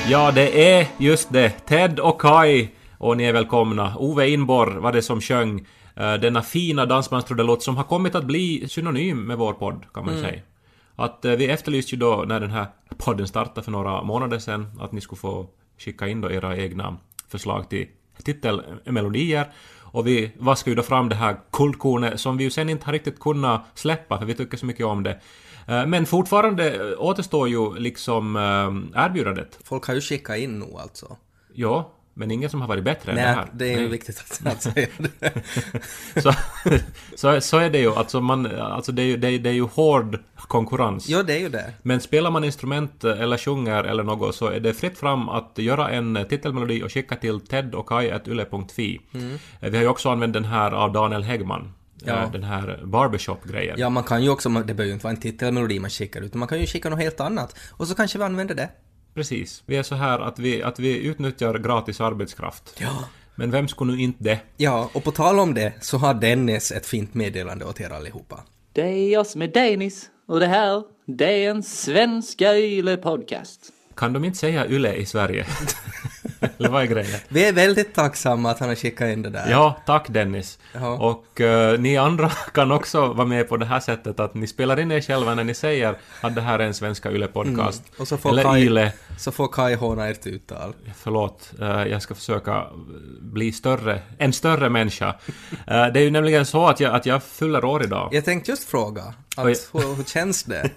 Ja, det är just det. Ted och Kai. Och ni är välkomna. Ove Inborg var det som sjöng denna fina dansbandstrudelåt som har kommit att bli synonym med vår podd, kan man säga. Att vi efterlyste ju då när den här podden startade för några månader sedan att ni skulle få skicka in då era egna förslag till titelmelodier. Och vi vaskade ju då fram det här kuldkornet som vi ju sen inte har riktigt kunnat släppa för vi tycker så mycket om det. Men fortfarande återstår ju liksom erbjudandet. Folk har ju skickat in nu alltså. Ja, men ingen som har varit bättre än det här. Det är ju viktigt att säga det. så är det ju. Alltså det är ju hård konkurrens. Ja, det är ju det. Men spelar man instrument eller sjunger eller något så är det fritt fram att göra en titelmelodi och skicka till tedochkai@yle.fi. Vi har ju också använt den här av Daniel Häggman. Ja. Den här barbershop-grejen. Ja, man kan ju också, det behöver ju inte vara en titelmelodi man skickar utan man kan ju skicka något helt annat. Och så kanske vi använder det. Precis. Vi är så här att vi utnyttjar gratis arbetskraft. Ja. Men vem skulle nu inte det? Ja, och på tal om det så har Dennis ett fint meddelande åt er allihopa. Det är jag som är Dennis och det här, det är en svenska Yle-podcast. Kan de inte säga Yle i Sverige? Eller vad är grejen? Vi är väldigt tacksamma att han har skickat in det där. Ja, tack Dennis. Jaha. Och ni andra kan också vara med på det här sättet att ni spelar in er själva när ni säger att det här är en svenska Yle-podcast. Och så får eller Yle. Så får Kai håna ert uttal. Förlåt, jag ska försöka bli en större människa. Det är ju nämligen så att jag fyller år idag. Jag tänkte just fråga, hur känns det?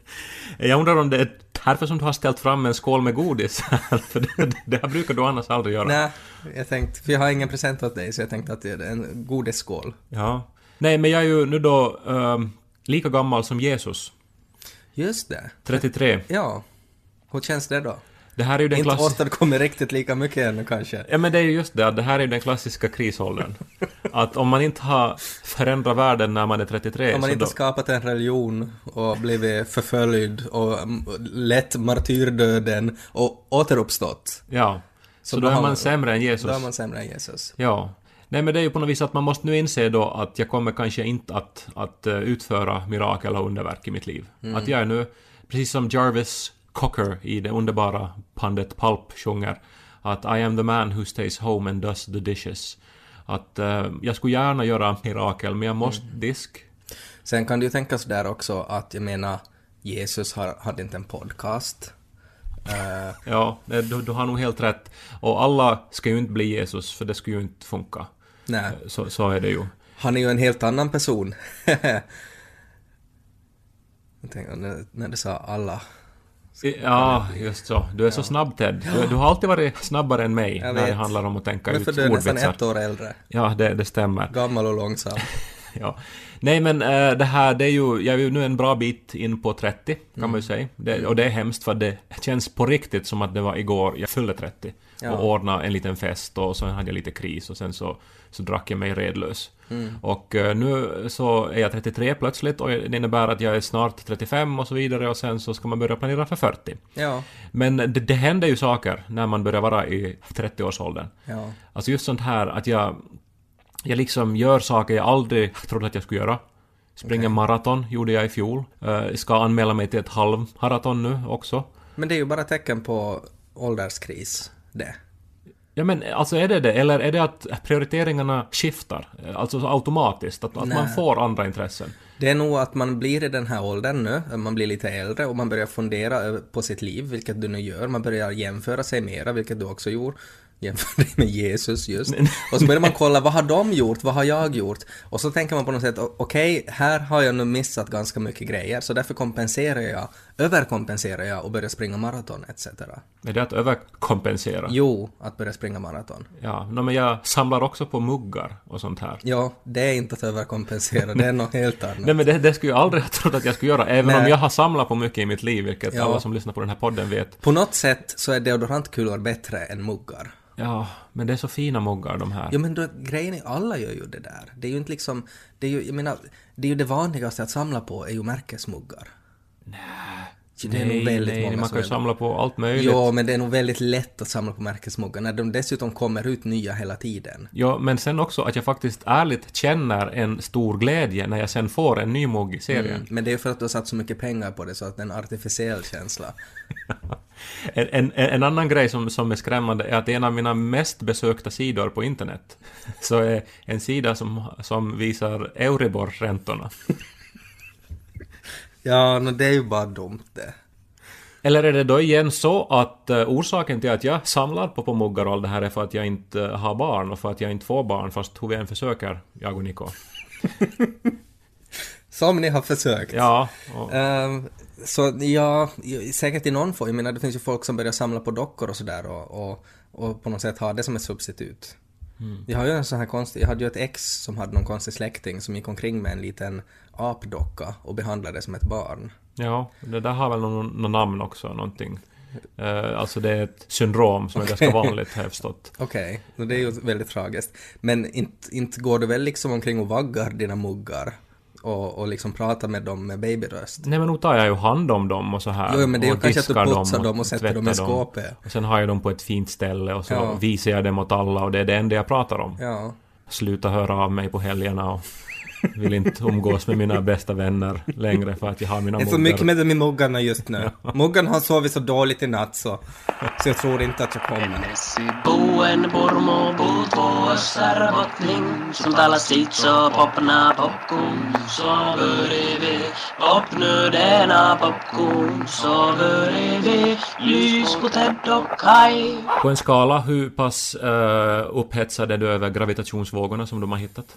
Jag undrar om det är därför som du har ställt fram en skål med godis. För det här brukar du annars aldrig göra. Nej, jag tänkte, för jag har ingen present åt dig så jag tänkte att det är en godisskål. Ja. Nej, men jag är ju nu då lika gammal som Jesus. Just det. 33. Ja. Hur känns det då? Det här är ju den inte åstadkommer riktigt lika mycket ännu kanske. Ja, men det är ju just det. Det här är ju den klassiska krisåldern. Att om man inte har förändrat världen när man är 33... Om man inte skapat en religion och blivit förföljd och lett martyrdöden och återuppstått. Ja, så då är man sämre än Jesus. Då är man sämre än Jesus. Ja. Nej, men det är ju på något vis att man måste nu inse då att jag kommer kanske inte att utföra mirakel och underverk i mitt liv. Att jag är nu, precis som Jarvis Cocker i det underbara bandet Pulp sjunger, att I am the man who stays home and does the dishes. Att jag skulle gärna göra mirakel, men jag måste disk. Sen kan du ju tänka så där också att jag menar, Jesus hade inte en podcast. Ja, du har nog helt rätt. Och alla ska ju inte bli Jesus, för det skulle ju inte funka. Nej. Så är det ju. Han är ju en helt annan person. Jag tänkte, när du sa alla... Ja, just så. Du är så snabb, Ted. Du har alltid varit snabbare än mig när det handlar om att tänka ut ordvitsar. Men för du är nästan 1 år äldre. Ja, det stämmer. Gammal och långsam. Ja. Nej, men det här, det är ju, jag är ju nu en bra bit in på 30, kan man ju säga. Och det är hemskt för det känns på riktigt som att det var igår jag fyllde 30. Ja. Och ordnade en liten fest och så hade jag lite kris och sen så drack jag mig redlös. Och nu så är jag 33 plötsligt och det innebär att jag är snart 35 och så vidare och sen så ska man börja planera för 40. Ja. Men det händer ju saker när man börjar vara i 30-årsåldern. Ja. Alltså just sånt här att jag liksom gör saker jag aldrig trodde att jag skulle göra. Springa maraton gjorde jag i fjol. Ska anmäla mig till ett halvmaraton nu också. Men det är ju bara tecken på ålderskris, det. Ja, men alltså är det? Eller är det att prioriteringarna skiftar? Alltså automatiskt, att man får andra intressen? Det är nog att man blir i den här åldern nu, man blir lite äldre och man börjar fundera på sitt liv, vilket du nu gör. Man börjar jämföra sig mera, vilket du också gjorde. Jämför med Jesus just. Och så börjar man kolla, vad har de gjort? Vad har jag gjort? Och så tänker man på något sätt, okej, här har jag nu missat ganska mycket grejer. Så därför överkompenserar jag och börjar springa maraton etc. Är det att överkompensera? Jo, att börja springa maraton. Ja, men jag samlar också på muggar och sånt här. Ja, det är inte att överkompensera, det är något helt annat. Nej, men det skulle jag aldrig ha trott att jag skulle göra, även om jag har samlat på mycket i mitt liv, vilket alla som lyssnar på den här podden vet. På något sätt så är deodorantkulor bättre än muggar. Ja, men det är så fina muggar de här. Ja, men då, grejen är, alla gör ju det där. Det är ju inte liksom, det är ju, jag menar, det är ju det vanligaste att samla på är ju märkesmuggar. Nej, man kan ju samla på allt möjligt. Ja, men det är nog väldigt lätt att samla på märkesmuggar när de dessutom kommer ut nya hela tiden. Ja, men sen också att jag faktiskt ärligt känner en stor glädje när jag sen får en ny mugg i serien. Men det är för att du har satt så mycket pengar på det så att det är en artificiell känsla. En annan grej som är skrämmande är att en av mina mest besökta sidor på internet så är en sida som visar Euribor-räntorna. Ja, men det är ju bara dumt det. Eller är det då igen så att orsaken till att jag samlar på muggar och all det här är för att jag inte har barn och för att jag inte får barn fast hur vi än försöker, jag och Niko. Som ni har försökt. Ja. Så ja, säkert i någon form. Jag menar, det finns ju folk som börjar samla på dockor och sådär och på något sätt ha det som ett substitut. Jag har ju en sån här jag hade ju ett ex som hade någon konstig släkting som gick omkring med en liten apdocka och behandlade det som ett barn. Ja, det där har väl någon namn också, någonting. Alltså det är ett syndrom som är ganska vanligt, har jag förstått. Okej, det är ju väldigt tragiskt. Men inte går du väl liksom omkring och vaggar dina muggar och liksom pratar med dem med babyröst? Nej, men nu tar jag ju hand om dem och så här. Jo, men det är ju kanske att du putsar dem dem och sätter dem i skåpet. Och sen har jag dem på ett fint ställe och så visar jag dem åt alla och det är det enda jag pratar om. Ja. Sluta höra av mig på helgerna och vill inte umgås med mina bästa vänner längre för att jag har mina muggar. Det är så mycket med dem i muggarna just nu. Muggarna har sovit så dåligt i natt så jag tror inte att jag kommer. Buen Burmo puuttuu Österbottning som talar sitt så popna popcorn så börjar vi popnödena popcorn så börjar vi lys på Ted och Kai. På en skala, hur pass upphetsad är du över gravitationsvågorna som de har hittat?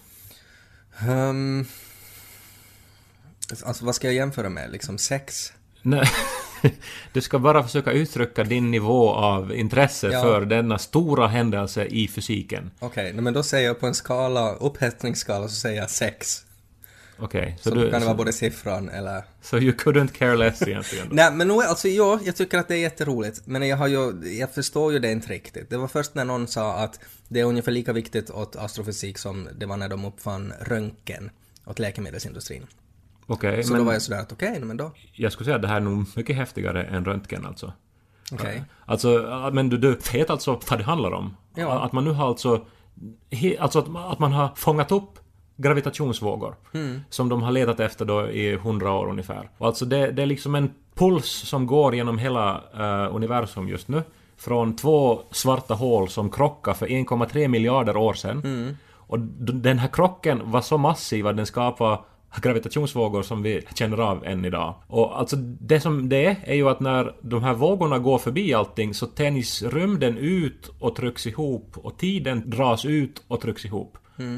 Alltså vad ska jag jämföra med? Liksom 6? Nej, du ska bara försöka uttrycka din nivå av intresse för denna stora händelse i fysiken. Okej, men då säger jag på en skala, upphetsningsskala, så säger jag 6. Okej, så kan det vara både siffran eller... So you couldn't care less egentligen. Nej, men nu, alltså jag tycker att det är jätteroligt. Men jag förstår ju det inte riktigt. Det var först när någon sa att det är ungefär lika viktigt åt astrofysik som det var när de uppfann röntgen åt läkemedelsindustrin. Okej, så men då var jag sådär att men då... Jag skulle säga att det här är nog mycket häftigare än röntgen alltså. Okej. Alltså, men du vet alltså vad det handlar om? Ja. Att man nu har alltså att man har fångat upp gravitationsvågor som de har letat efter då i 100 år ungefär. Och alltså det är liksom en puls som går genom hela universum just nu. Från 2 svarta hål som krockar för 1,3 miljarder år sedan. Och den här krocken var så massiv att den skapade gravitationsvågor som vi känner av än idag. Och alltså det som det är ju att när de här vågorna går förbi allting så tänjs rymden ut och trycks ihop och tiden dras ut och trycks ihop.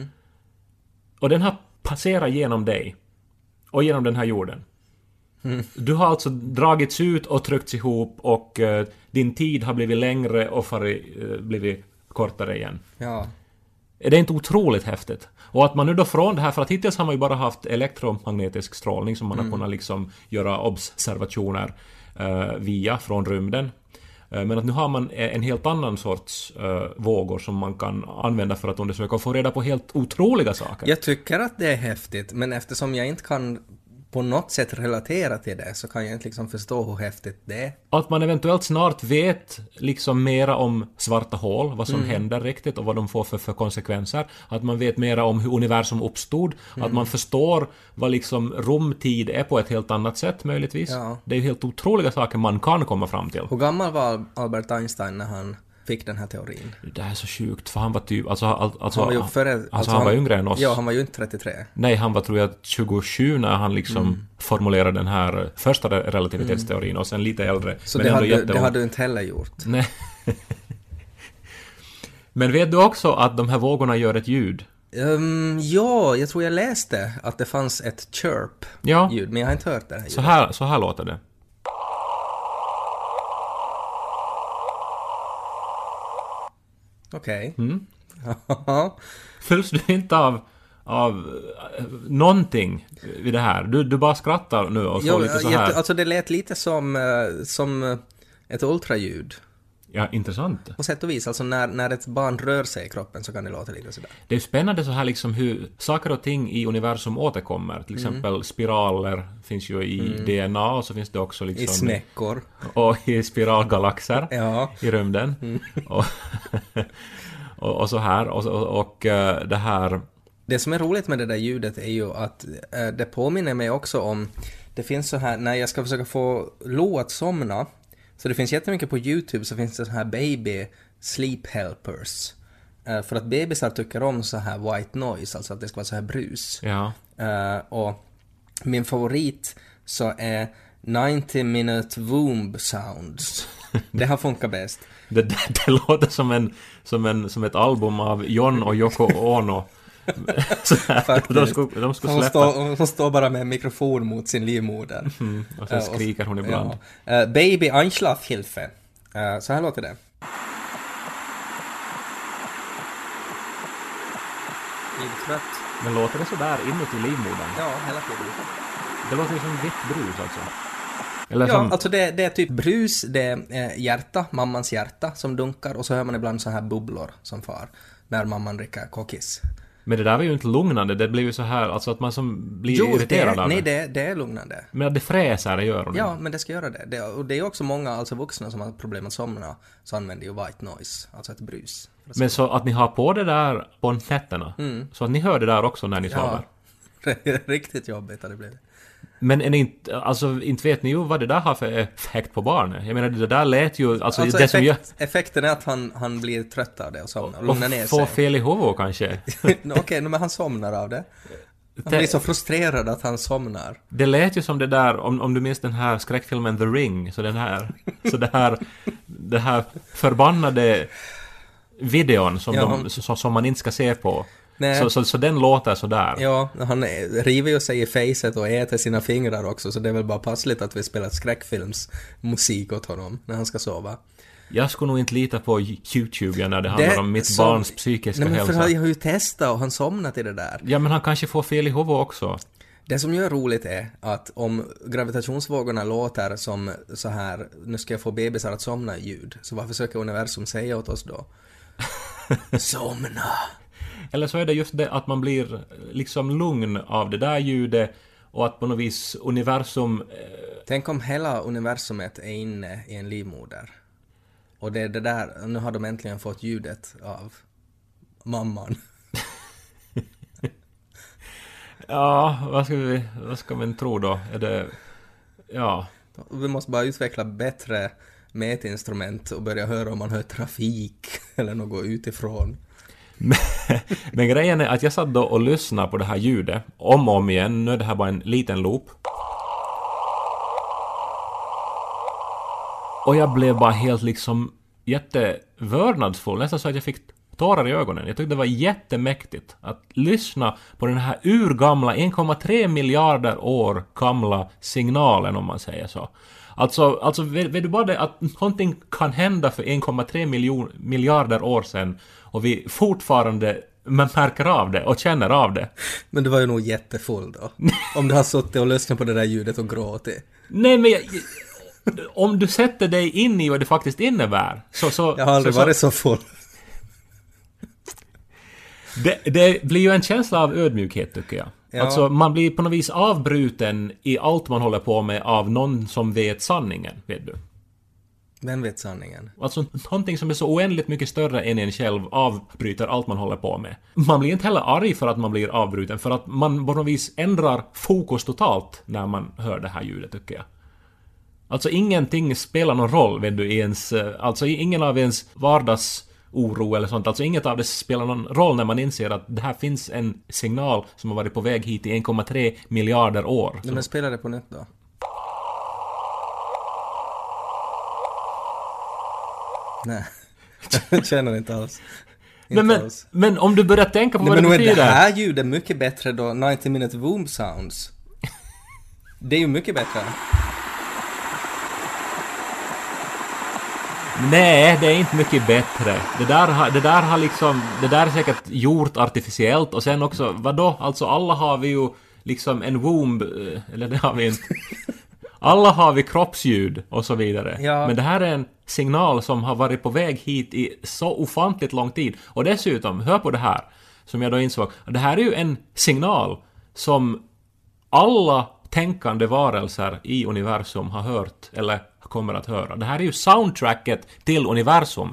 Och den har passerat genom dig och genom den här jorden. Du har alltså dragits ut och tryckts ihop och din tid har blivit längre och blivit kortare igen. Ja. Är det inte otroligt häftigt? Och att man nu då från det här, för att hittills har man ju bara haft elektromagnetisk strålning som man har kunnat liksom göra observationer via från rymden. Men att nu har man en helt annan sorts vågor som man kan använda för att undersöka och få reda på helt otroliga saker. Jag tycker att det är häftigt, men eftersom jag inte kan på något sätt relatera till det så kan jag inte liksom förstå hur häftigt det är. Att man eventuellt snart vet liksom mera om svarta hål, vad som händer riktigt och vad de får för konsekvenser. Att man vet mera om hur universum uppstod. Att man förstår vad liksom rumtid är på ett helt annat sätt möjligtvis. Ja. Det är ju helt otroliga saker man kan komma fram till. Hur gammal var Albert Einstein när han fick den här teorin? Det är så sjukt, för han var typ... Han var yngre än oss. Ja, han var ju inte 33. Nej, han var tror jag 27 när han liksom formulerade den här första relativitetsteorin och sen lite äldre. Så men det hade du inte heller gjort? Nej. Men vet du också att de här vågorna gör ett ljud? Ja, jag tror jag läste att det fanns ett chirp-ljud, men jag har inte hört det här. Så här låter det. Okej. Fylls du inte av någonting vid det här? Du bara skrattar nu och så lite så här. Alltså det lät lite som ett ultraljud. Ja, intressant. På sätt och vis, alltså när ett barn rör sig i kroppen så kan det låta lite sådär. Det är spännande så här liksom hur saker och ting i universum återkommer. Till exempel spiraler finns ju i DNA och så finns det också liksom... I snäckor. Och i spiralgalaxer i rymden. Och så här. Och det här... Det som är roligt med det där ljudet är ju att det påminner mig också om... Det finns så här, när jag ska försöka få Lo att somna Så det finns jättemycket på YouTube, så finns det så här baby sleep helpers. För att bebisar tycker om så här white noise, alltså att det ska vara så här brus. Ja. Och min favorit så är 90-minute womb sounds. Det har funkat bäst. Det låter som ett album av John och Yoko Ono. de skulle släppa. Hon står bara med en mikrofon mot sin livmoder. Och sen skriker hon ibland. Ja. Baby Einschlafhilfe. Så här låter det. Lite trött. Men låter det så där inuti livmodern? Ja, hela tiden. Det låter ju som vitt brus alltså. Eller Ja, som... alltså det är typ brus, det är hjärta, mammans hjärta som dunkar, och så hör man ibland så här bubblor som far när mamman dricker kokis. Men det där var ju inte lugnande, det blir ju så här, alltså att man som blir irriterad av det. Nej, det är lugnande. Men det fräser, det gör hon. Ja, men det ska göra det. Och det är också många alltså vuxna som har problem att somna, så använder ju white noise, alltså ett brus. Men så att ni har på det där på nätterna, så att ni hör det där också när ni sover. Det är riktigt jobbigt att det blir. Men är ni inte, alltså, inte vet ni ju vad det där har för effekt på barnet. Jag menar, det där lät ju... Alltså det som gör... Effekten är att han blir trött av det och somnar. Och lugnar ner sig. Får fel i huvudet kanske. Okej, men han somnar av det. Han blir så frustrerad att han somnar. Det lät ju som det där, om du minns den här skräckfilmen The Ring, så det här förbannade videon som man inte ska se på. Så den låter så där. Ja, han river ju sig i facet och äter sina fingrar också, så det är väl bara passligt att vi spelar skräckfilmsmusik åt honom när han ska sova. Jag skulle nog inte lita på YouTube när det handlar om mitt barns psykiska hälsa. Nej, men för jag har ju testat och han somnat i det där. Ja, men han kanske får fel i huvudet också. Det som gör roligt är att om gravitationsvågorna låter som så här, nu ska jag få bebisar att somna i ljud, så vad försöker universum säga åt oss då? Somna! Eller så är det just det att man blir liksom lugn av det där ljudet och att på något vis universum... Tänk om hela universumet är inne i en livmoder. Och det är det där, nu har de äntligen fått ljudet av mamman. Ja, vad ska man tro då? Är det... Ja. Vi måste bara utveckla bättre mätinstrument och börja höra om man hör trafik eller något utifrån. Men grejen är att jag satt då och lyssnade på det här ljudet om och om igen. Nu är det här bara en liten loop. Och jag blev bara helt liksom jättevördnadsfull. Nästan så att jag fick tårar i ögonen. Jag tyckte det var jättemäktigt att lyssna på den här urgamla 1,3 miljarder år gamla signalen, om man säger så. Alltså vet du bara det att någonting kan hända för 1,3 miljarder år sedan och vi fortfarande märker av det och känner av det. Men du var ju nog jättefull då. Om du har suttit och lyssnat på det där ljudet och gråtit. Nej, men om du sätter dig in i vad det faktiskt innebär så jag har aldrig varit så full. Det blir ju en känsla av ödmjukhet, tycker jag. Ja. Alltså man blir på något vis avbruten i allt man håller på med av någon som vet sanningen, vet du. Vem vet sanningen? Alltså någonting som är så oändligt mycket större än en själv avbryter allt man håller på med. Man blir inte heller arg för att man blir avbruten, för att man på något vis ändrar fokus totalt när man hör det här ljudet, tycker jag. Alltså ingenting spelar någon roll, vet du, i ens... Alltså ingen av ens vardagsoro eller sånt. Alltså inget av det spelar någon roll när man inser att det här finns en signal som har varit på väg hit i 1,3 miljarder år. Men spelar det på nytt då? Nej, jag känner inte alls. Men om du börjar tänka på vad det betyder... Men det här ljudet är mycket bättre då, 90-minute womb sounds. Det är ju mycket bättre. Nej, det är inte mycket bättre. Det där har liksom... Det där är säkert gjort artificiellt. Och sen också, vadå? Alltså alla har vi ju liksom en womb... Eller det har vi inte... Alla har vi kroppsljud och så vidare. Ja. Men det här är en signal som har varit på väg hit i så ofantligt lång tid. Och dessutom, hör på det här, som jag då insåg. Det här är ju en signal som alla tänkande varelser i universum har hört eller kommer att höra. Det här är ju soundtracket till universum.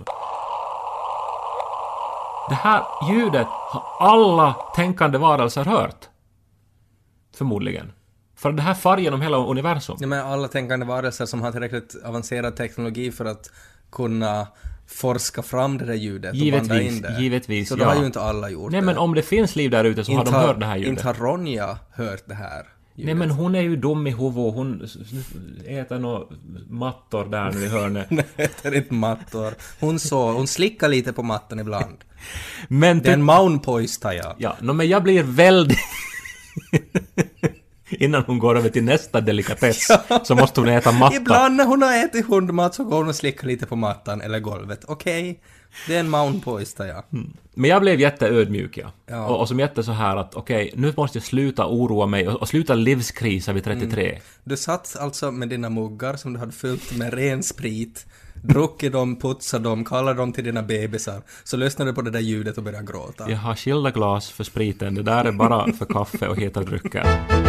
Det här ljudet har alla tänkande varelser hört. Förmodligen. För det här far genom hela universum. Ja, men alla tänkande varelser som har tillräckligt avancerad teknologi för att kunna forska fram det där ljudet och banda in det. Givetvis, så det har ju inte alla gjort. Nej, men om det finns liv där ute så har de hört det här ljudet. Inte har Ronja hört det här ljudet. Nej, men hon är ju dum i huvudet. Hon äter några mattor där nu i hörnet. Nej, det är inte mattor. Hon slickar lite på mattan ibland. Men det är en maunpoistaja. Ja, men jag blir väldigt... Innan hon går över till nästa delikatess så måste hon äta matta. Ibland när hon har ätit hundmat så går hon och slickar lite på mattan eller golvet. Okej, det är en maunpoistaja. Men jag blev jätteödmjuk, ja. Och som jätte så här att okej, nu måste jag sluta oroa mig och sluta livskrisa vid 33. Du satt alltså med dina muggar som du hade fyllt med ren sprit, druckit dem, putsat dem, kallat dem till dina bebisar, så lyssnade du på det där ljudet och började gråta. Jag har skilda glas för spriten, det där är bara för kaffe och heta drycker.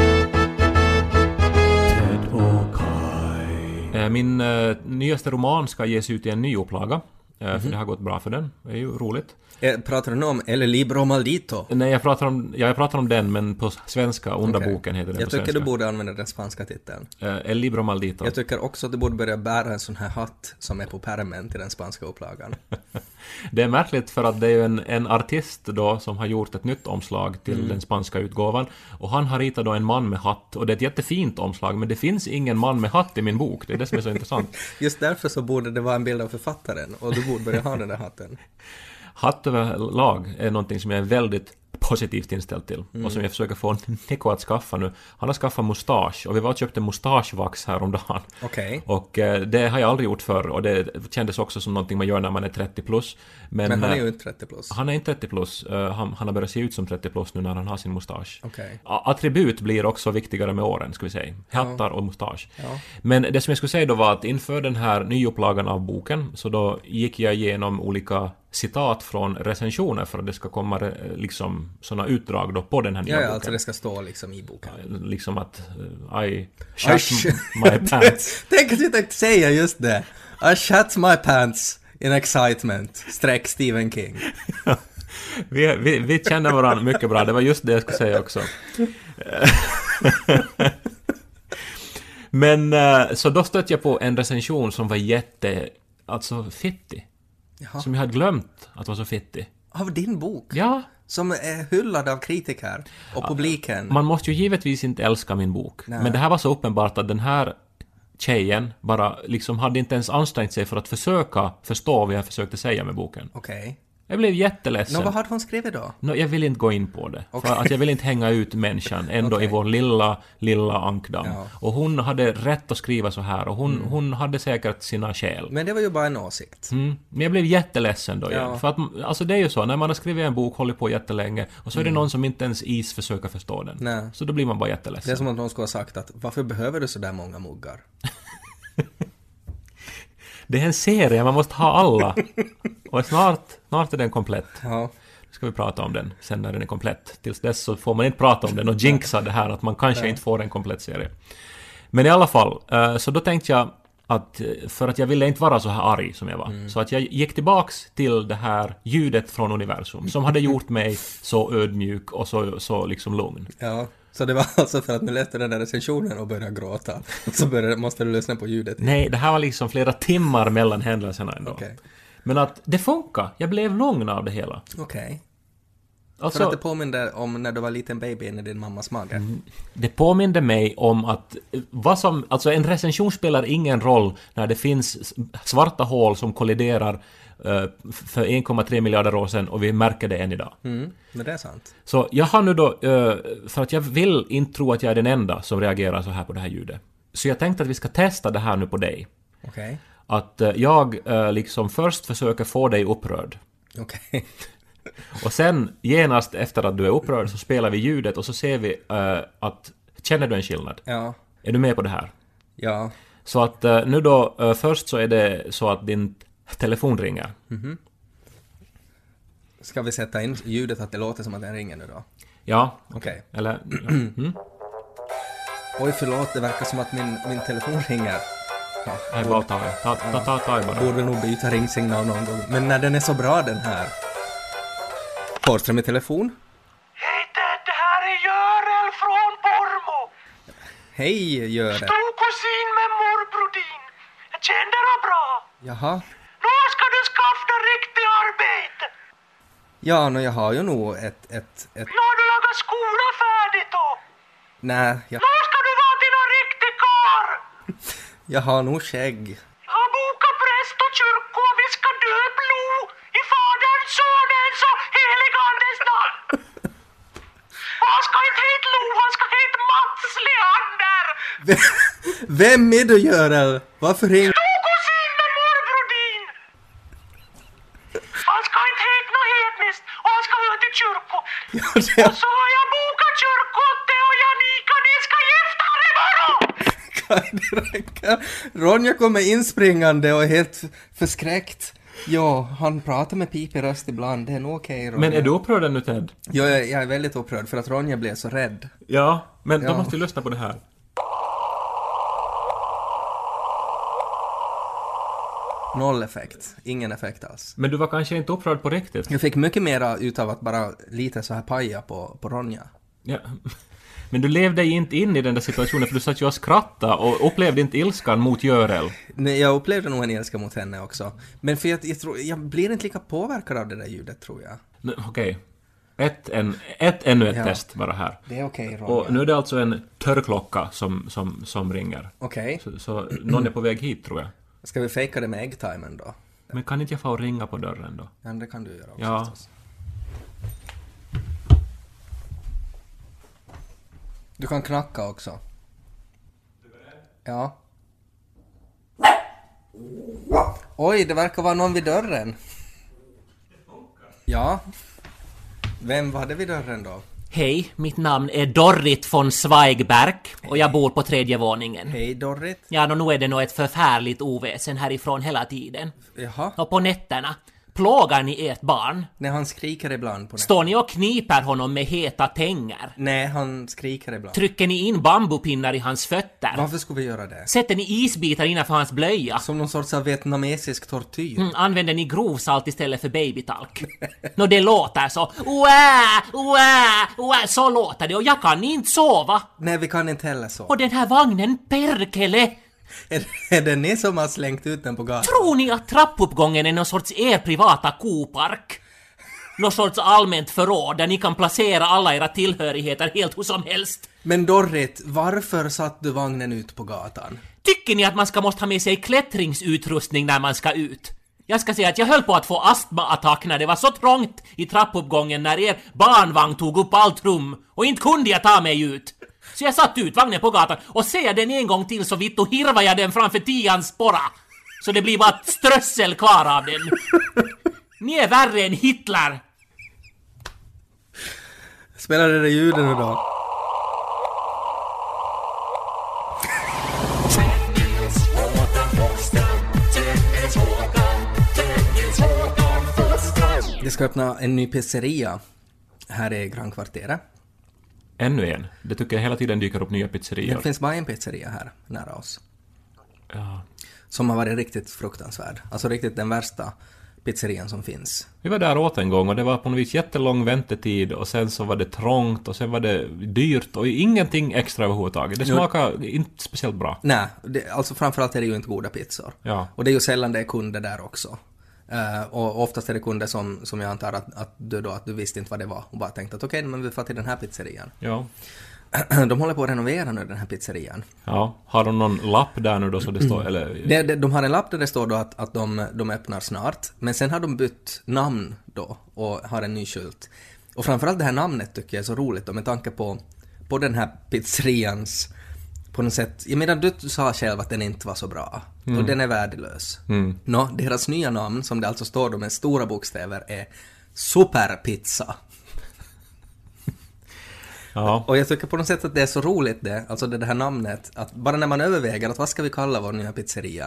Min nyaste roman ska ges ut i en ny upplaga. För det har gått bra för den. Det är ju roligt. Pratar du nu om El Libro Maldito? Nej, jag pratar om den, men på svenska. Onda boken heter den jag på svenska. tycker du borde använda den spanska titeln. El Libro Maldito. Jag tycker också att du borde börja bära en sån här hatt som är på pärmen till den spanska upplagan. Det är märkligt för att det är ju en artist då som har gjort ett nytt omslag till den spanska utgåvan. Och han har ritat då en man med hatt. Och det är ett jättefint omslag, men det finns ingen man med hatt i min bok. Det är det som är så intressant. Just därför så borde det vara en bild av författaren. Och du borde börja ha den där hatten. Hatt överlag är någonting som jag är väldigt positivt inställd till. Och som jag försöker få Nico att skaffa nu. Han har skaffat mustasch och vi var och köpte mustaschvax häromdagen. Okej. Och det har jag aldrig gjort förr och det kändes också som någonting man gör när man är 30 plus. Men han är ju inte 30 plus. Han är inte 30 plus. Han har börjat se ut som 30 plus nu när han har sin mustasch. Okej. Attribut blir också viktigare med åren, ska vi säga. Hattar och mustasch. Ja. Men det som jag skulle säga då var att inför den här nyupplagan av boken så då gick jag igenom olika citat från recensioner för att det ska komma liksom såna utdrag då på den här nya boken. Ja, alltså det ska stå liksom i boken. Liksom att I shat my pants. Tänk att jag tänkte säga just det. I shat my pants in excitement. Sträck Stephen King. vi känner varandra mycket bra. Det var just det jag skulle säga också. Men så då stötte jag på en recension som var alltså fittig. Jaha. Som jag hade glömt att vara så fittig. Av din bok? Ja. Som är hyllad av kritiker och publiken. Man måste ju givetvis inte älska min bok. Nej. Men det här var så uppenbart att den här tjejen bara liksom hade inte ens ansträngt sig för att försöka förstå vad jag försökte säga med boken. Okej. Jag blev jätteledsen. Vad hade hon skrivit då? Jag vill inte gå in på det. Okay. För att jag vill inte hänga ut människan ändå i vår lilla ankdam. Ja. Och hon hade rätt att skriva så här. Och hon hade säkert sina skäl. Men det var ju bara en åsikt. Men jag blev jätteledsen då. Ja. För att, alltså det är ju så, när man har skrivit en bok, håller på jättelänge, och så är det någon som inte ens försöker förstå den. Nej. Så då blir man bara jätteledsen. Det är som att någon skulle ha sagt att varför behöver du så där många muggar? Det är en serie, man måste ha alla. Och snart är den komplett. Ja. Nu ska vi prata om den sen när den är komplett. Tills dess så får man inte prata om den och jinxa det här att man kanske inte får en komplett serie. Men i alla fall, så då tänkte jag att för att jag ville inte vara så här arg som jag var. Så att jag gick tillbaks till det här ljudet från universum som hade gjort mig så ödmjuk och så liksom lugn. Ja. Så det var alltså för att nu läste den där recensionen och började gråta. Så måste du lyssna på ljudet. Nej, det här var liksom flera timmar mellan händelserna ändå. Okay. Men att det funkar. Jag blev lugn av det hela. Okej. Alltså, för att det påminner om när du var liten baby i din mammas mage. Det påminner mig om att alltså en recension spelar ingen roll när det finns svarta hål som kolliderar för 1,3 miljarder år sedan och vi märker det än idag. Men det är sant. Så jag har nu då, för att jag vill inte tro att jag är den enda som reagerar så här på det här ljudet. Så jag tänkte att vi ska testa det här nu på dig. Okej. Att jag liksom först försöker få dig upprörd. Okej. Och sen genast efter att du är upprörd så spelar vi ljudet och så ser vi att känner du en skillnad? Ja. Är du med på det här? Ja. Så att nu då först så är det så att din telefon ringer. Mm-hmm. Ska vi sätta in ljudet att det låter som att den ringer nu då? Ja. Okej. Eller Oj, förlåt, det verkar som att min telefon ringer. Ja, Nej, bara ta bara. borde nog byta ringsignal någon gång. Men när den är så bra den här. Porström i telefon. Hej Ted, det här är Görel från Bormo. Hej, Göre. Stor kusin med morbror din. Jag kände det bra. Jaha. Nu ska du skaffa riktigt arbete. Ja, jag har ju nog ett... När du lagar skolan färdigt då. Nej, Nu ska du vara till en riktig kar. jag har nog skägg. Jag har bokat präst och kyrko och vi ska döpa Lo i Faderns, Sonens och Heligandens namn. Och han ska inte heta Lo, han ska heta Mats Leander. Vem är du, Görel? Varför ringer... Stor kusin med morbror din. Han ska inte heta något hedniskt och han ska höra till kyrko. Ja, det... Och så har jag bokat kyrko åt dig och Janika, ni ska gifta er imorgon. Kan det räcka? Ronja kommer inspringande och är helt förskräckt. Ja, han pratar med pipig röst ibland. Det är nog okej, Ronja. Men är du upprörd nu, Ted? Ja, jag är väldigt upprörd för att Ronja blev så rädd. Ja, men Ja. då måste du lyssna på det här. Noll effekt. Ingen effekt alls. Men du var kanske inte upprörd på riktigt? Jag fick mycket mera utav att bara lite så här paja på Ronja. Ja. Men du levde ju inte in i den där situationen för du satt ju och skrattade och upplevde inte ilskan mot Görel. Nej, jag upplevde nog en ilska mot henne också. Men för jag tror, jag blir inte lika påverkad av det där ljudet, tror jag. Okej. Ännu ett Ja. test bara här. Det är okej, Ronja. Och nu är det alltså en törrklocka som ringer. Okej. Så någon är på väg hit, tror jag. Ska vi fejka det med äggtimern då? Men kan inte jag få ringa på dörren då? Ja, det kan du göra också. Ja. Förstås. Du kan knacka också. Ja. Oj, det verkar vara någon vid dörren. Ja. Vem var det vid dörren då? Hej, mitt namn är Dorrit von Zweigberg och jag bor på 3:e våningen. Hej, Dorrit. Ja, nu är det nog ett förfärligt oväsen härifrån hela tiden. Jaha. Och på nätterna, plågar ni ert barn? Nej, han skriker ibland på nätet. Står ni och kniper honom med heta tänger? Nej, han skriker ibland. Trycker ni in bambupinnar i hans fötter? Varför skulle vi göra det? Sätter ni isbitar innanför hans blöja? Som någon sorts av vietnamesisk tortyr. Använder ni grovsalt istället för babytalk? Nå, det låter så. Uä, så låter det och jag kan inte sova. Nej, vi kan inte heller så. Och den här vagnen, perkele! Är det ni som har slängt ut den på gatan? Tror ni att trappuppgången är någon sorts er privata kopark? Någon sorts allmänt förråd där ni kan placera alla era tillhörigheter helt hur som helst? Men Dorrit, varför satt du vagnen ut på gatan? Tycker ni att man måste ha med sig klättringsutrustning när man ska ut? Jag ska säga att jag höll på att få astmaattack när det var så trångt i trappuppgången när er barnvagn tog upp allt rum och inte kunde jag ta mig ut. Så jag satt ut vagnen på gatan och ser jag den en gång till så vitt och hirvar jag den framför tians sporra. Så det blir bara ett strössel kvar av den. Ni är värre än Hitler. Spelade det ljuden nu då? Det ska öppna en ny pizzeria här i Grannkvarteret. Ännu en. Det tycker jag hela tiden dyker upp nya pizzerior. Det finns bara en pizzeria här nära oss. Ja. Som har varit riktigt fruktansvärd. Alltså riktigt den värsta pizzerian som finns. Vi var där åt en gång och det var på något vis jättelång väntetid och sen så var det trångt och sen var det dyrt och ingenting extra överhuvudtaget. Det smakar inte speciellt bra. Nej, alltså framförallt är det ju inte goda pizzor. Ja. Och det är ju sällan det är kunder där också. Och oftast är det kunder som jag antar att du visste inte vad det var och bara tänkte att okej, men vi får till den här pizzerian. Ja. De håller på att renovera nu den här pizzerian. Ja. Har de någon lapp där nu då så det står, eller? De har en lapp där det står då att de öppnar snart. Men sen har de bytt namn då och har en ny skylt. Och framförallt det här namnet tycker jag är så roligt då, med tanke på den här pizzerians på något sätt. Jag menar, du sa själv att den inte var så bra. Och den är värdelös. Nå, deras nya namn, som det alltså står då med stora bokstäver, är Superpizza. Ja. Och jag tycker på något sätt att det är så roligt det, alltså det här namnet, att bara när man överväger att vad ska vi kalla vår nya pizzeria?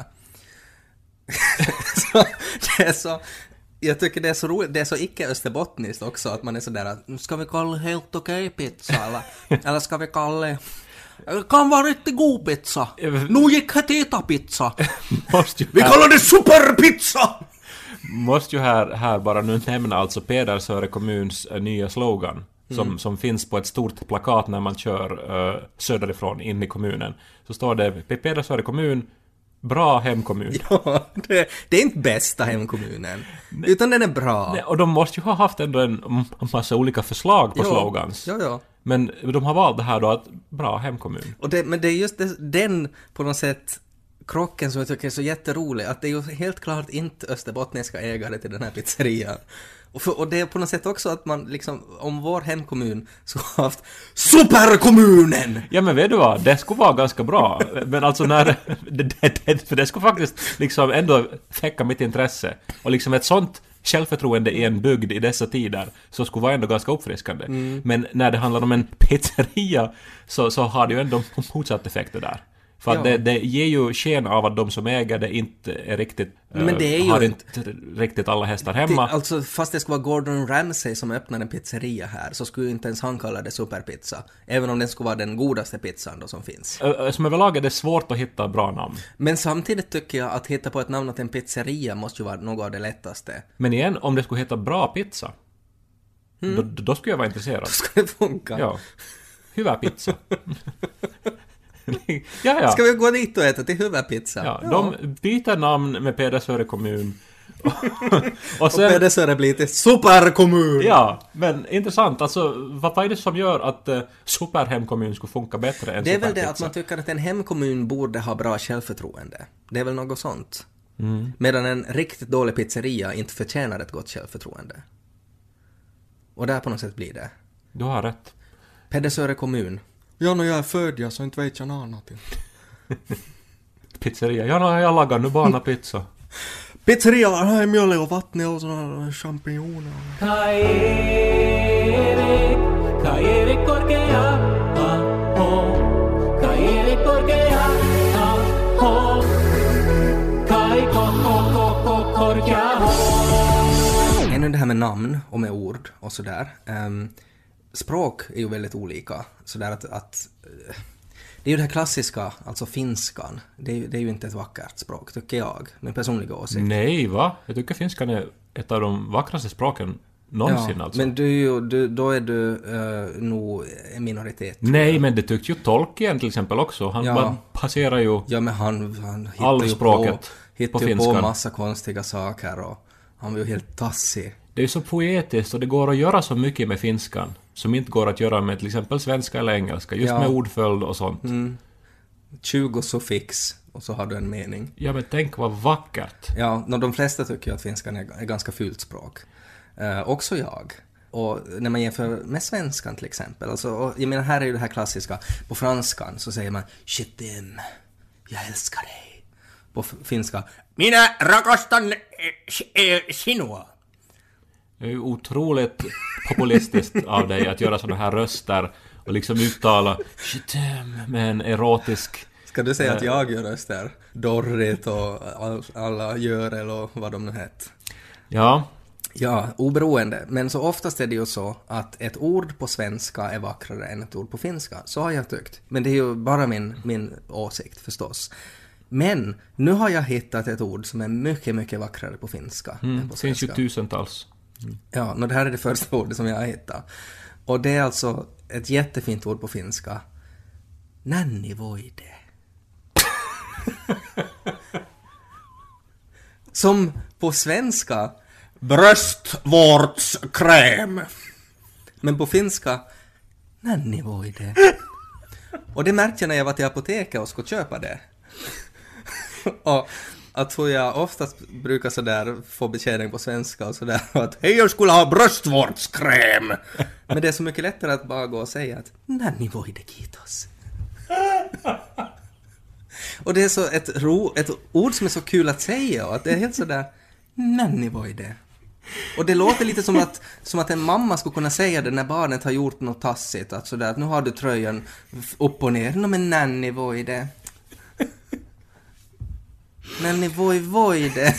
Så det är så, jag tycker det är så roligt, det är så icke-österbottniskt också, att man är sådär att ska vi kalla det helt okej pizza eller ska vi kalla det kan vara riktigt god pizza. Nu gick Hetita pizza. Vi kallar det superpizza. Måste ju här bara nu nämna alltså Pedersöre kommuns nya slogan. som finns på ett stort plakat när man kör söderifrån in i kommunen. Så står det Pedersöre kommun, bra hemkommun. Ja, det är inte bästa hemkommunen. Utan den är bra. Nej, och de måste ju ha haft ändå en massa olika förslag på slogans. Ja. Men de har valt det här då att bra hemkommun. Men det är just den på något sätt krocken som jag tycker är så jätterolig. Att det är ju helt klart inte österbottniska ägare till den här pizzerian. Och det är på något sätt också att man liksom, om vår hemkommun så har haft superkommunen! Ja men vet du vad, det skulle vara ganska bra. Men alltså när för det skulle faktiskt liksom ändå täcka mitt intresse. Och liksom ett sånt självförtroende i en bygd i dessa tider så skulle vara ändå ganska uppfriskande. Men när det handlar om en pizzeria så har det ju ändå motsatt effekter där. För att det ger ju sken av att de som äger det inte är riktigt men det är ju har inte riktigt alla hästar hemma. Alltså fast det skulle vara Gordon Ramsay som öppnar en pizzeria här så skulle ju inte ens han kalla det superpizza. Även om den skulle vara den godaste pizzan då som finns. Som överlag är det svårt att hitta bra namn. Men samtidigt tycker jag att hitta på ett namn åt en pizzeria måste ju vara något av det lättaste. Men igen, om det skulle heta bra pizza då skulle jag vara intresserad. Då ska det funka. Ja. Huvudpizza. Ja. Ska vi gå dit och äta till huvudpizza? Ja, de byter namn med Pedersöre kommun. och Pedersöre blir till superkommun. Ja, men intressant. Alltså, vad är det som gör att superhemkommun skulle funka bättre än det är väl superpizza? det att man tycker att en hemkommun borde ha bra självförtroende. Det är väl något sånt. Medan en riktigt dålig pizzeria inte förtjänar ett gott självförtroende. Och där på något sätt blir det. Du har rätt. Pedersöre kommun. Ja, när jag är född så inte vet jag något annat. Pizzeria. Ja, jag lagar nu bara pizza. Pizzeria, här är mjöl och vatten och sådana champinjoner. Kairi korkea, Kairi korkea, Kai korkea. Ännu det här med namn och med ord och sådär. Språk är ju väldigt olika. Sådär att det är ju det här klassiska, alltså finskan. Det är ju inte ett vackert språk, tycker jag. Min personliga åsikt. Nej, va? Jag tycker finskan är ett av de vackraste språken någonsin, alltså. Men då är du nog en minoritet. Nej, men det tyckte ju Tolkien till exempel också. Han passerar ju men han all språket hittar ju på massa konstiga saker och han var ju helt tassig. Det är ju så poetiskt och det går att göra så mycket med finskan som inte går att göra med till exempel svenska eller engelska. Just med ordföljd och sånt. 20 suffix och så har du en mening. Ja, men tänk vad vackert. Ja, de flesta tycker att finskan är ganska fult språk. Också jag. Och när man jämför med svenskan till exempel. Alltså, jag menar, här är ju det här klassiska. På franskan så säger man je t'aime, jag älskar dig. På finska, minä rakastan sinua. Det är ju otroligt populistiskt av dig att göra såna här röster och liksom uttala med en erotisk... Ska du säga att jag gör röster? Dorrit och alla Görel och vad de nu heter. Ja. Ja, oberoende. Men så oftast är det ju så att ett ord på svenska är vackrare än ett ord på finska. Så har jag tyckt. Men det är ju bara min åsikt förstås. Men nu har jag hittat ett ord som är mycket, mycket vackrare på finska. Det finns ju tusentals. Ja, det här är det första ordet som jag har hittat. Och det är alltså ett jättefint ord på finska. Nannivoide. Som på svenska bröstvårdskräm. Men på finska nannivoide. Och det märkte jag när jag var till apoteket och skulle köpa det. Och att jag oftast brukar sådär få betjäning på svenska och sådär att hej, jag skulle ha bröstvårdskräm. Men det är så mycket lättare att bara gå och säga att nannivoide kiitos. Och det är så ett ord som är så kul att säga och att det är helt sådär nannivoide. Och det låter lite som att en mamma skulle kunna säga det när barnet har gjort något tassigt. Att sådär att nu har du tröjan upp och ner. Men nannivoide. Nannivoide.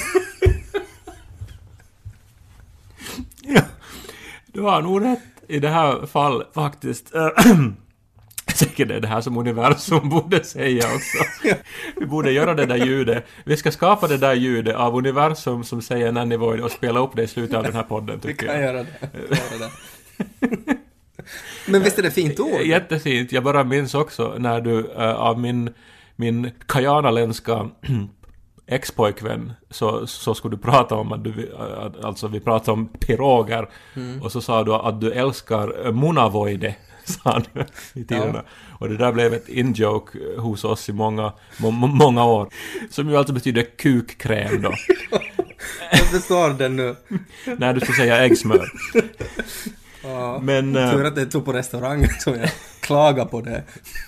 Ja, du har nog rätt i det här fall faktiskt. Säkert är det här som universum borde säga också. Vi borde göra det där ljudet. Vi ska skapa det där ljudet av universum som säger nannivoide och spela upp det i slutet av den här podden, tycker jag. Vi kan göra det. Men visst är det fint ord? Jättefint. Jag bara minns också när du av min kajanaländska ex-pojkvän så skulle du prata om att alltså vi pratade om piroger och så sa du att du älskar munavoide, sa du i tiderna. Och det där blev ett in-joke hos oss i många år. Som ju alltså betyder kukkräm då. Jag förstår den nu. När du ska säga äggsmör. Ja, Men, tur att det tog på restaurangen som jag klagar på det.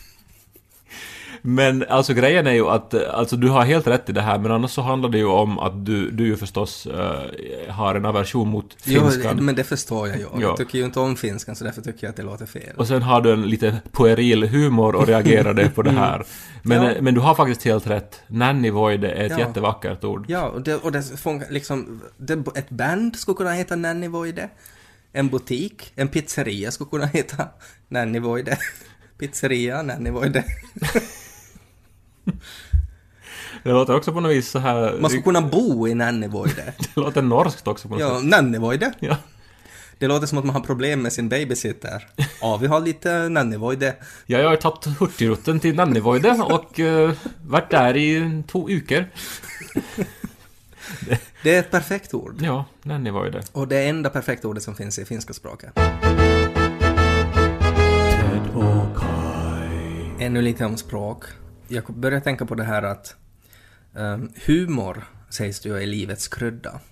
Men alltså grejen är ju att alltså, du har helt rätt i det här, men annars så handlar det ju om att du ju förstås har en aversion mot finskan. Jo, men det förstår jag ju. Ja. Jag tycker ju inte om finskan, så därför tycker jag att det låter fel. Och sen har du en lite pueril humor och reagerade på det här. Men du har faktiskt helt rätt. Nannyvoide är ett jättevackert ord. Ja, och det får liksom... ett band skulle kunna heta Nannyvoide. En butik, en pizzeria skulle kunna heta Nannyvoide. Pizzeria, Nannyvoide. Det låter också på något vis så här... Man skulle kunna bo i Nannyvoide. Det låter norskt också på något sätt. Ja, Nannyvoide. Ja. Det låter som att man har problem med sin babysitter. Ja, vi har lite Nannyvoide. Ja, jag har tagit hurtigrutten till Nannyvoide och varit där i 2 veckor. Det är ett perfekt ord. Ja, Nannyvoide. Och det enda perfekta ordet som finns i finska språket. Ännu lite om språk. Jag börjar tänka på det här att humor sägs ju är livets krydda.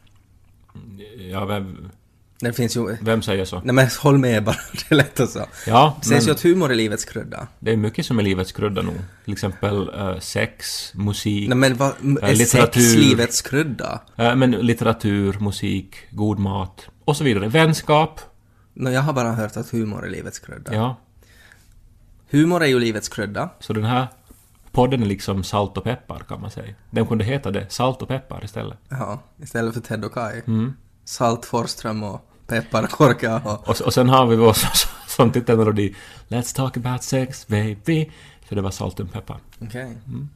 Ja, Det finns ju... vem säger så? Nej, men håll med bara, det är lätt att säga. Ja, Det sägs ju att humor är livets krydda. det är mycket som är livets krydda nog. Till exempel sex, musik, Nej, men vad är litteratur. sex livets krydda? Men litteratur, musik, god mat och så vidare. Vänskap. Jag har bara hört att humor är livets krydda. Ja, Humor är ju livets krydda. så den här podden är liksom salt och peppar kan man säga. Den kunde heta det, salt och peppar istället. Ja, istället för Ted och Kai. Salt Forsström och pepparkorka Och sen har vi vår som titelmelodi Let's talk about sex baby. För det var salt och peppar. Okej.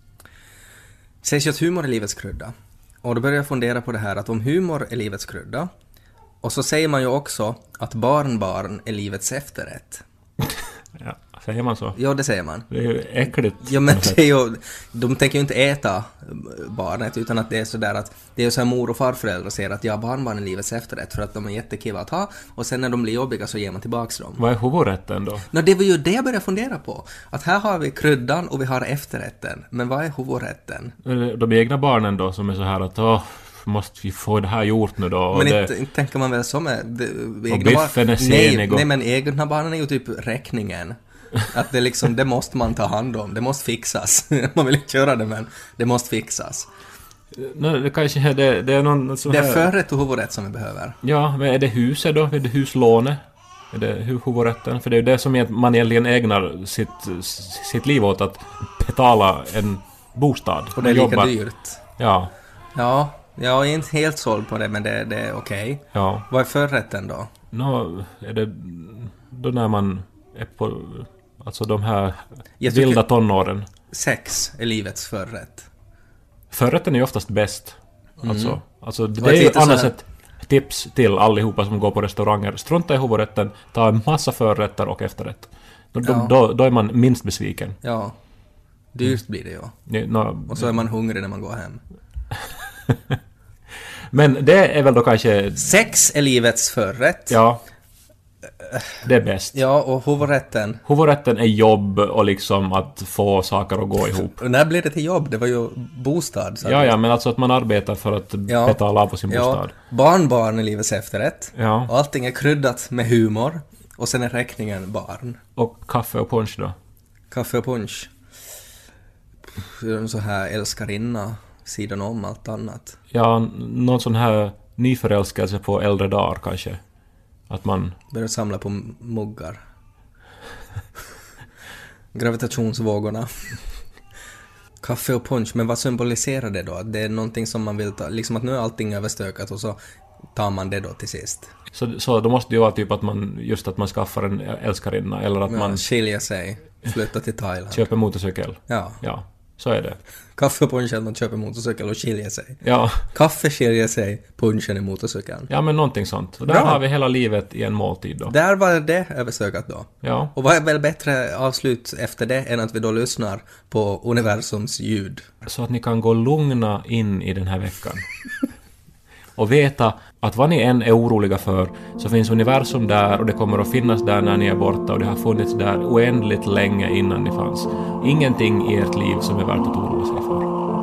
Sägs ju att humor är livets krydda. Och då börjar jag fundera på det här att om humor är livets krydda, och så säger man ju också att barnbarn är livets efterrätt. Ja, säger man så? Ja, det säger man. Det är ju äckligt. Ja, men det är ju, de tänker ju inte äta barnet, utan att det är så där att det är så här mor- och farföräldrar säger att ja, barnbarn är livets efterrätt för att de är jättekiva att ha, och sen när de blir jobbiga så ger man tillbaks dem. Vad är huvudrätten då? Nå, det var ju det jag började fundera på. Att här har vi kryddan och vi har efterrätten. Men vad är huvudrätten? De egna barnen då som är så här att måste vi få det här gjort nu då? Men det, inte tänker man väl som är... biffen är senig och... Nej, men egna barnen är ju typ räkningen. Att det liksom, det måste man ta hand om. Det måste fixas. Man vill inte göra det, men det måste fixas. Nej, det kanske det är någon så Det är här... förrätt och huvudrätt som vi behöver. Ja, men är det huset då? Är det huslånet? Är det huvudrätten? För det är ju det som man egentligen ägnar sitt liv åt, att betala en bostad. Och det är Man lika jobbar. dyrt. Ja, Ja, jag är inte helt såld på det, men det är okej. ja. Vad är förrätten då? Är det då när man är på... Alltså de här Jag tycker- vilda tonåren. Sex är livets förrätt. Förrätten är ju oftast bäst. Alltså det Och är ju lite så annars här- ett tips till allihopa som går på restauranger. Strunta i huvudrätten, ta en massa förrätter och efterrätt. Då är man minst besviken. Ja. Dyrt blir det ju. Och så är man hungrig när man går hem. Men det är väl då kanske... Sex är livets förrätt. Ja. Det är bäst. Ja, och huvudrätten. Huvudrätten är jobb och liksom att få saker att gå ihop. Och när blev det till jobb? Det var ju bostad. Så Ja, men alltså att man arbetar för att betala av på sin bostad. Barnbarn är livets efterrätt. Ja. Och allting är kryddat med humor. Och sen är räkningen barn. Och kaffe och punch då? Kaffe och punch. En så här älskarinna sidan om allt annat. Ja, någon sån här nyförälskelse på äldre dagar kanske. Att man... Börjar samla på muggar. Gravitationsvågorna. Kaffe och punch, men vad symboliserar det då? Det är någonting som man vill ta, liksom att nu är allting överstökat och så tar man det då till sist. Så då måste det ju vara typ att man skaffar en älskarinna eller att man Skilja sig, flytta till Thailand. köper motorcykel. Ja. Ja. Så är det. Kaffe och punch är att man köper motorcykel och skiljer sig. Ja. Kaffe skiljer sig, punchen är motorcykeln. Ja, men någonting sånt. Och där Bra. har vi hela livet i en måltid då. Där var det översökat då. Ja. Och vad är väl bättre avslut efter det än att vi då lyssnar på universums ljud? Så att ni kan gå lugna in i den här veckan. Och veta att vad ni än är oroliga för så finns universum där och det kommer att finnas där när ni är borta och det har funnits där oändligt länge innan ni fanns. Ingenting i ert liv som är värt att oroa sig för.